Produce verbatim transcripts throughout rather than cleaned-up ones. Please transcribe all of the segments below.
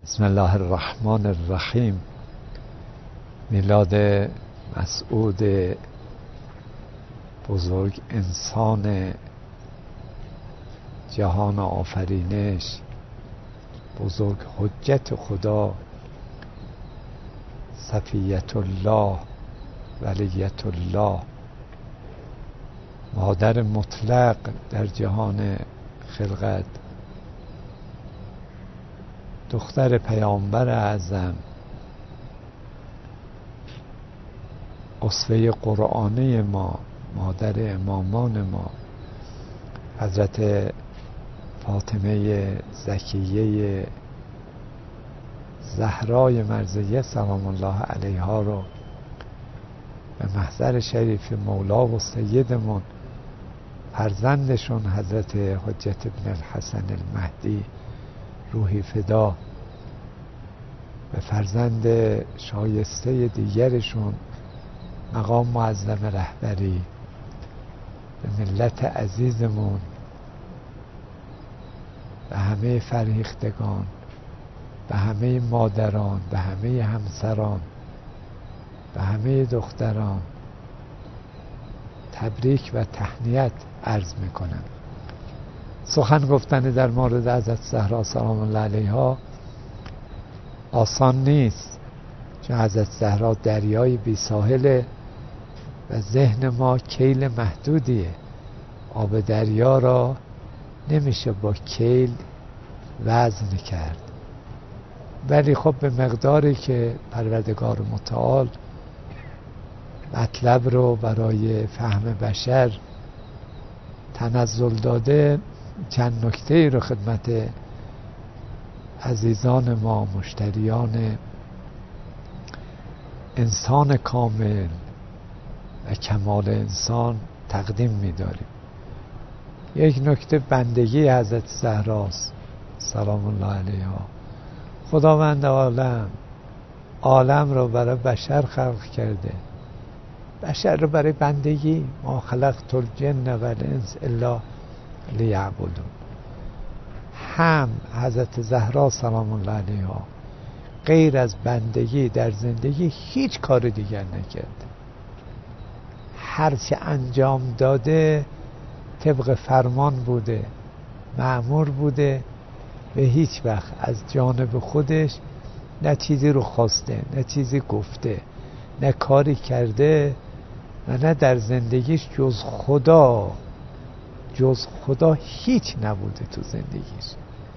بسم الله الرحمن الرحیم. میلاد مسعود بزرگ انسان جهان آفرینش، بزرگ حجت خدا، صفیت الله، ولیت الله، مادر مطلق در جهان خلقت، دختر پیامبر اعظم، اسوه قرآنی ما، مادر امامان ما، حضرت فاطمه زکیه زهرای مرضیه سلام الله علیها رو به محضر شریف مولا و سیدمون فرزندشون حضرت حجت ابن الحسن المهدی روحی فدا، به فرزند شایسته دیگرشون مقام معظم رهبری، به ملت عزیزمون، به همه فرهیختگان، به همه مادران، به همه همسران، به همه دختران تبریک و تهنیت عرض میکنم. سخن گفتن در مورد حضرت زهرا سلام الله علیها آسان نیست، چون حضرت زهرا دریای بی ساحله و ذهن ما کیل محدودیه. آب دریا را نمیشه با کیل وزن کرد، ولی خب به مقداری که پروردگار متعال مطلب رو برای فهم بشر تنزل داده، چند نکته رو خدمت عزیزان ما، مشتریان انسان کامل و کمال انسان تقدیم می‌داریم. یک نکته بندگی حضرت زهراست سلام الله علیها. خداوند عالم عالم رو برای بشر خلق کرده، بشر رو برای بندگی. ما خلقت الجن و الانس الا لیعبدون. هم حضرت زهرا سلام الله علیها غیر از بندگی در زندگی هیچ کار دیگر نکرده. هرچه انجام داده طبق فرمان بوده، مأمور بوده، و هیچ وقت از جانب خودش نه چیزی رو خواسته، نه چیزی گفته، نه کاری کرده، و نه در زندگیش جز خدا جز خدا هیچ نبوده تو زندگیش.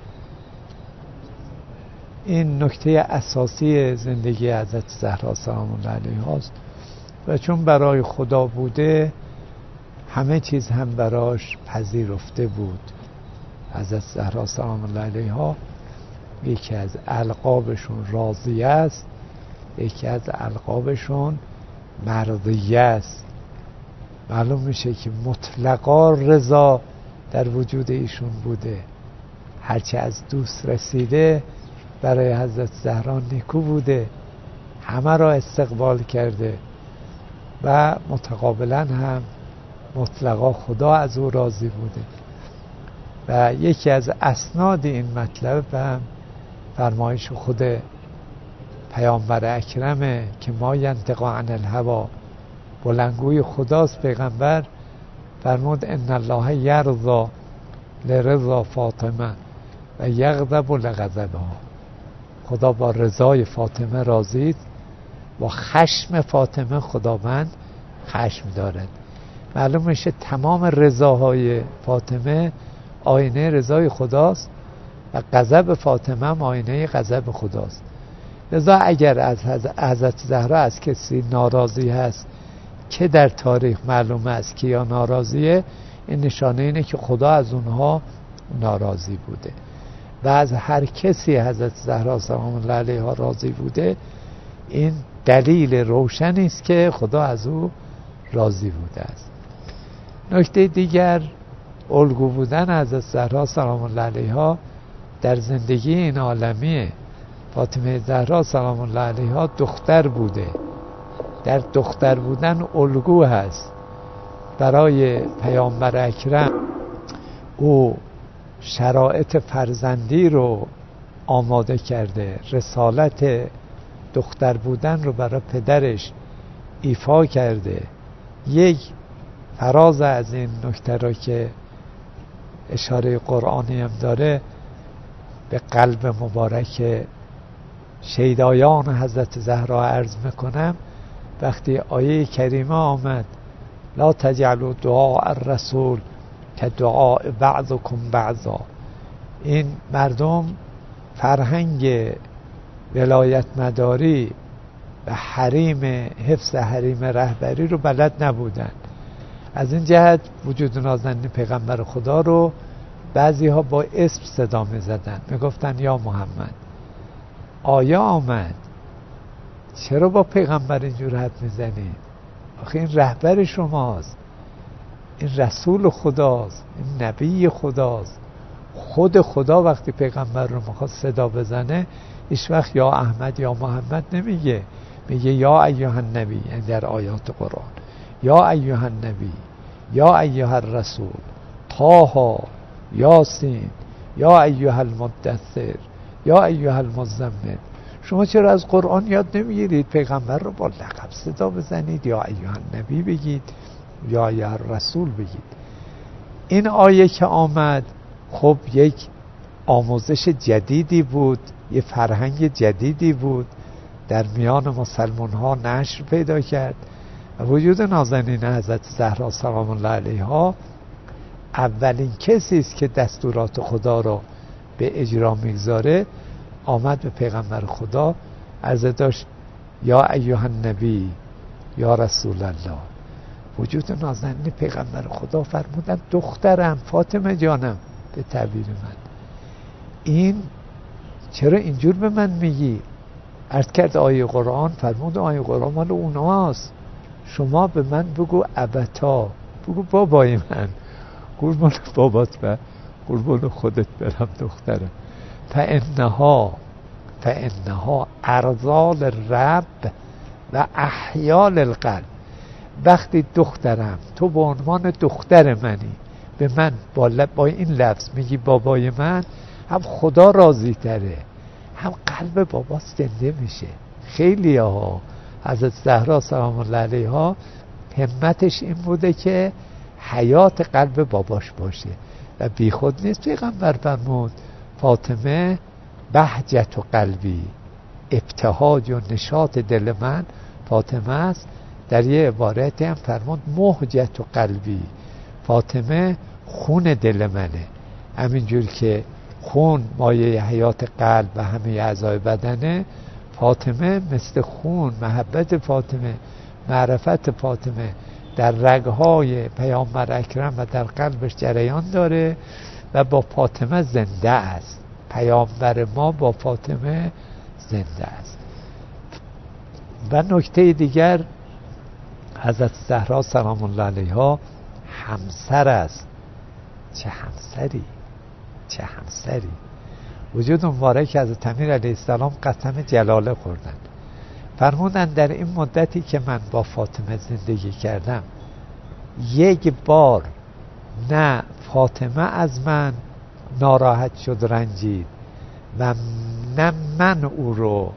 این نکته اساسی زندگی حضرت زهرا سلام الله علیها است، و چون برای خدا بوده همه چیز هم براش پذیرفته بود. حضرت زهرا سلام الله علیها یکی از القابشون راضیه است، یکی از القابشون مرضیه است. معلوم میشه که مطلقا رضا در وجود ایشون بوده. هرچه از دوست رسیده برای حضرت زهرا نیکو بوده، همه را استقبال کرده و متقابلا هم مطلقا خدا از او راضی بوده. و یکی از اسناد این مطلب هم فرمایش خود پیامبر اکرمه که ما ینطق عن الهوی، بلندگوی خداست. پیغمبر فرمود ان الله یرضی لرضا فاطمه و یغضب لغضبها. خدا با رضای فاطمه راضی، با خشم فاطمه خداوند خشم دارد. معلوم میشه تمام رضاهای فاطمه آینه رضای خداست و غضب فاطمه هم آینه غضب خداست. لذا اگر از حضرت زهرا از کسی ناراضی هست که در تاریخ معلوم است که یا ناراضیه، این نشانه اینه که خدا از اونها ناراضی بوده. و از هر کسی حضرت زهرا سلام الله علیها راضی بوده، این دلیل روشنی است که خدا از او راضی بوده است. نکته دیگر، الگو بودن حضرت زهرا سلام الله علیها در زندگی این عالمیه. فاطمه زهرا سلام الله علیها دختر بوده، در دختر بودن الگو هست برای پیامبر اکرم. او شرایط فرزندی رو آماده کرده، رسالت دختر بودن رو برای پدرش ایفا کرده. یک فراز از این نکته را که اشاره قرآنی هم داره به قلب مبارک شیدایان حضرت زهرا عرض میکنم. وقتی آیه کریمه آمد لا تجعلوا دعاء الرسول که دعاء بعضکم بعضا، این مردم فرهنگ ولایت مداری و حریم، حفظ حریم رهبری رو بلد نبودن. از این جهت وجود نازنین پیغمبر خدا رو بعضی ها با اسم صدا می زدن، می گفتن یا محمد. آیا آمد چرا با پیغمبر اینجور حد می زنید؟ آخه این رهبر شماست، این رسول خداست، این نبی خداست. خود خدا وقتی پیغمبر رو میخواد صدا بزنه هیچ وقت یا احمد یا محمد نمیگه، میگه یا ایها النبی. یعنی در آیات قرآن یا ایها النبی، یا ایها الرسول، طه، یاسین، یا ایها المدثر، یا ایها المزمل. شما چرا از قرآن یاد نمیگیرید پیغمبر رو با لقب صدا بزنید، یا ایها النبی بگید، یا ایها الرسول بگید؟ این آیه که آمد خب یک آموزش جدیدی بود، یه فرهنگ جدیدی بود در میان مسلمان ها نشر پیدا کرد. و وجود نازنین حضرت زهرا سلام الله علیها اولین کسی است که دستورات خدا رو به اجرا میگذاره. آمد به پیغمبر خدا عرضه داشت یا ایها النبی، یا رسول الله. وجود نازنین پیغمبر خدا فرمودن دخترم، فاطمه جانم به تعبیر من، این چرا اینجور به من میگی؟ عرض کرد آیه قرآن، فرمود آیه قرآن مال اوناست، شما به من بگو ابتا، بگو بابای من. قربان بابات و قربان خودت برم دخترم. فانها فانها ارذال رب و احیال القلب. وقتی دخترم، تو به عنوان دختر منی، به من با, لب با این لفظ میگی بابای من، هم خدا راضی تره، هم قلب بابا زنده میشه. خیلی ها حضرت زهرا سلام الله علیها همتش این بوده که حیات قلب باباش باشه و بی خود نیست. پیغمبر فرمود فاطمه بهجت و قلبی، ابتهاج و نشاط دل من فاطمه است. در یه عبارتی هم فرمود مهجت و قلبی، فاطمه خون دل منه. همینجور که خون مایه حیات قلب و همه اعضای بدنه، فاطمه مثل خون، محبت فاطمه، معرفت فاطمه در رگهای پیامبر اکرم و در قلبش جریان داره و با فاطمه زنده است. پیامبر ما با فاطمه زنده است. و نکته دیگر، حضرت زهرا سلام الله علیها همسر است. چه همسری، چه همسری. وجود مبارک از امیر علیه السلام قسم جلاله خوردن، فرمودن در این مدتی که من با فاطمه زندگی کردم یک بار نه فاطمه از من ناراحت شد رنجید و نه من او رو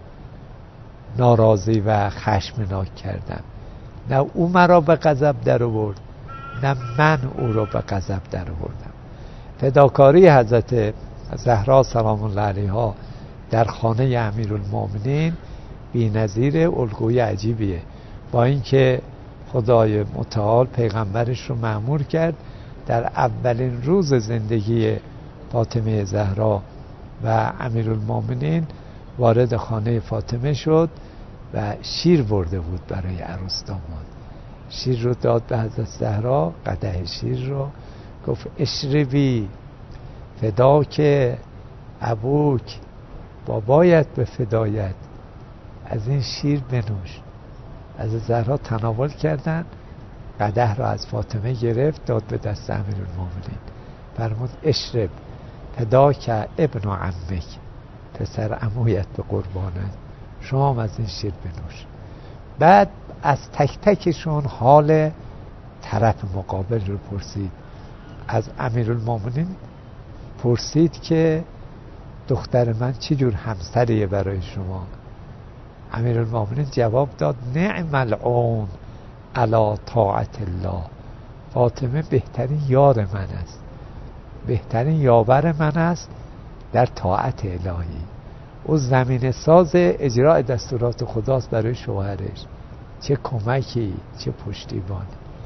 ناراضی و خشمناک کردم، نه او مرا به غضب در آورد نه من او رو به غضب در آوردم. فداکاری حضرت زهرا سلام الله علیها در خانه امیرالمومنین بی‌نظیر، الگوی عجیبیه. با اینکه خدای متعال پیغمبرش رو مأمور کرد در اولین روز زندگی فاطمه زهرا و امیرالمومنین وارد خانه فاطمه شد و شیر برده بود برای عروس داماد. شیر رو داد به حضرت زهرا، قدح شیر رو، گفت اشربی فداک ابوک، بابایت به فدایت، از این شیر بنوش. از زهرا تناول کردن، قدح را از فاطمه گرفت داد به دست امیرالمومنین، فرمود اشرب فداک ابن عمک، پسر عمویت به قربانت، شما هم از این شیر بنوش. بعد از تک تکشون حال طرف مقابل رو پرسید. از امیرالمومنین پرسید که دختر من چه جور همسریه برای شما؟ امیرالمومنین جواب داد نعم العون علی طاعت الله. فاطمه بهترین یار من است، بهترین یاور من است در طاعت الهی. او زمین ساز اجرای دستورات خداست برای شوهرش. چه کمکی، چه پشتیبانی.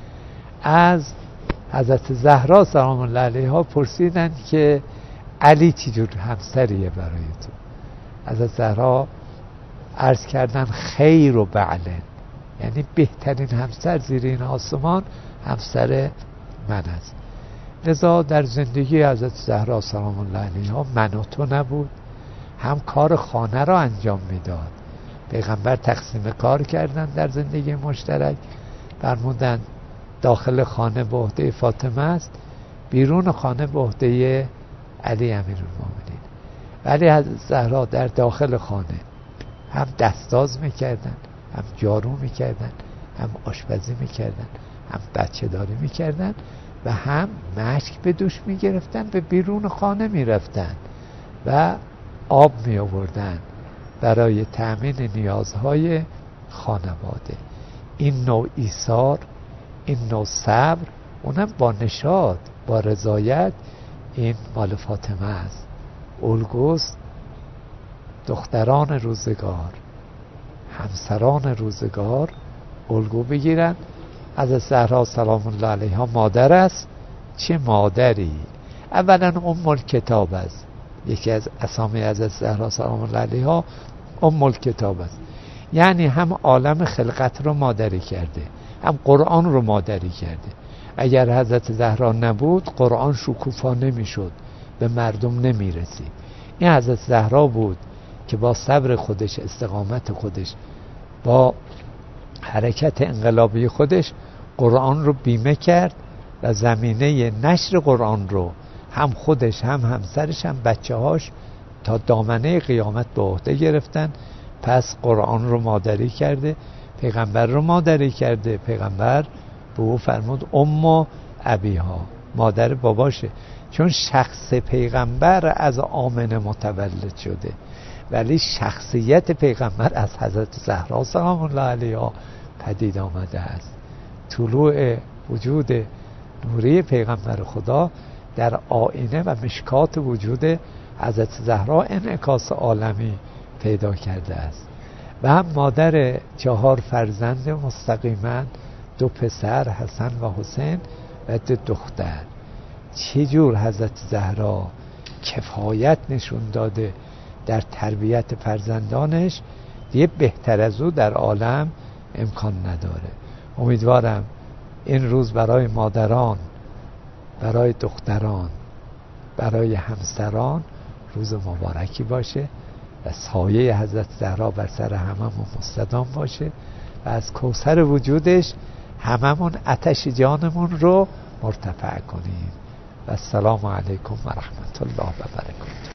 از حضرت زهرا سلام الله علیها پرسیدن که علی چه جور همسریه برای تو؟ حضرت زهرا عرض کردن خیر و بعلن، یعنی بهترین همسر زیر این آسمان همسر من است. لذا در زندگی حضرت زهرا سلام الله علیها من و تو نبود، هم کار خانه را انجام میداد. پیغمبر تقسیم کار کردن در زندگی مشترک، فرمودن داخل خانه به عهده فاطمه است، بیرون خانه به عهده علی امیرالمومنین. ولی حضرت زهرا در داخل خانه هم دستاز میکردن، هم جارو میکردن، هم آشپزی میکردن، هم بچه داری میکردن و هم مشک به دوش میگرفتن، به بیرون خانه میرفتن و آب می آوردن برای تأمین نیازهای خانواده. این نوع ایثار، این نوع صبر، اونم با نشاط، با رضایت، این مال فاطمه است. الگوست دختران روزگار، همسران روزگار الگو بگیرن. از زهرا سلام الله علیها مادر است. چه مادری! اولا ام الکتاب است. یکی از اسامی از زهرا سلام الله علیها ام الکتاب است، یعنی هم عالم خلقت رو مادری کرده، هم قرآن رو مادری کرده. اگر حضرت زهرا نبود قرآن شکوفا نمیشد، به مردم نمیرسید. این حضرت زهرا بود که با صبر خودش، استقامت خودش، با حرکت انقلابی خودش قرآن رو بیمه کرد و زمینه نشر قرآن رو هم خودش، هم همسرش، هم بچه هاش تا دامنه قیامت به عهده گرفتن. پس قرآن رو مادری کرده، پیغمبر رو مادری کرده. پیغمبر به او فرمود ام ابیها، مادر باباشه، چون شخص پیغمبر از آمنه متولد شده، ولی شخصیت پیغمبر از حضرت زهرا سلام الله علیها پدید آمده است. طلوع وجود نوری پیغمبر خدا در آینه و مشکات وجود حضرت زهرا انعکاس عالمی پیدا کرده است. و هم مادر چهار فرزند مستقیما، دو پسر حسن و حسین و دو دختر. چجور حضرت زهرا کفایت نشون داده در تربیت فرزندانش، دیگه بهتر از او در عالم امکان نداره. امیدوارم این روز برای مادران، برای دختران، برای همسران روز مبارکی باشه و سایه حضرت زهرا بر سر هممون مستدام باشه و از کوثر وجودش هممون آتش جانمون رو مرتفع کنیم. و السلام علیکم و رحمت الله و برکاته.